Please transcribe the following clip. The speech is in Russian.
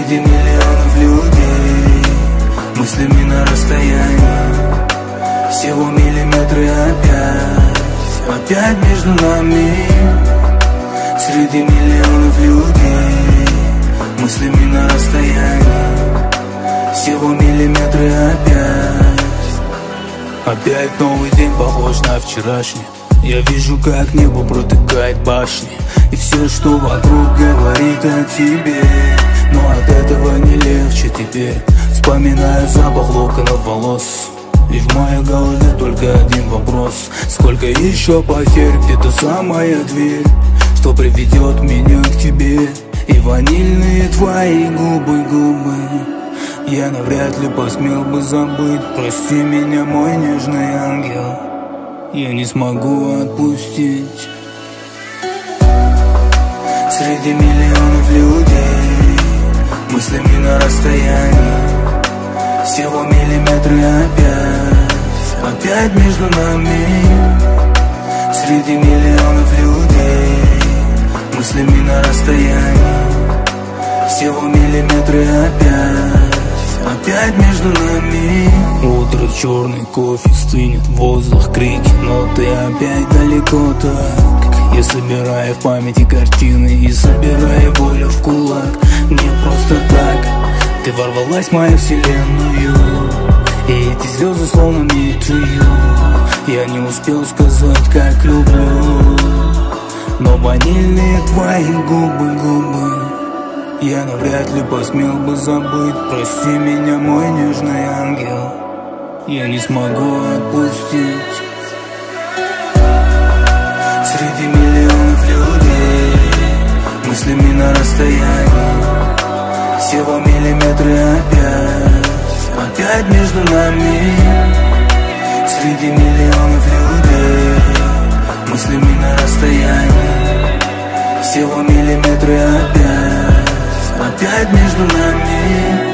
Среди миллионов людей, мыслями на расстоянии, всего миллиметры опять между нами. Среди миллионов людей, мыслями на расстоянии, всего миллиметры опять новый день похож на вчерашний. Я вижу, как небо протыкает башни, и все, что вокруг, говорит о тебе. Но от этого не легче теперь. Вспоминаю запах локонов волос, и в моей голове только один вопрос: сколько еще потерь, где та самая дверь, что приведет меня к тебе? И ванильные твои губы я навряд ли посмел бы забыть. Прости меня, мой нежный ангел, я не смогу отпустить. Среди миллионов людей, мыслями на расстоянии, всего миллиметры опять между нами. Среди миллионов людей, мыслями на расстоянии, всего миллиметры опять между нами. Утро, черный кофе, стынет воздух, крики, но ты опять далеко так. Я собираю в памяти картины и собираю волю в кулак. Не просто так ты ворвалась в мою вселенную, и эти звезды словно мечтаю. Я не успел сказать, как люблю, но ванильные твои губы я навряд ли посмел бы забыть. Прости меня, мой нежный ангел, я не смогу отпустить. Среди миллионов людей, мыслями на расстоянии, всего миллиметры опять между нами. Среди миллионов людей, мыслями на расстоянии, всего миллиметры опять между нами.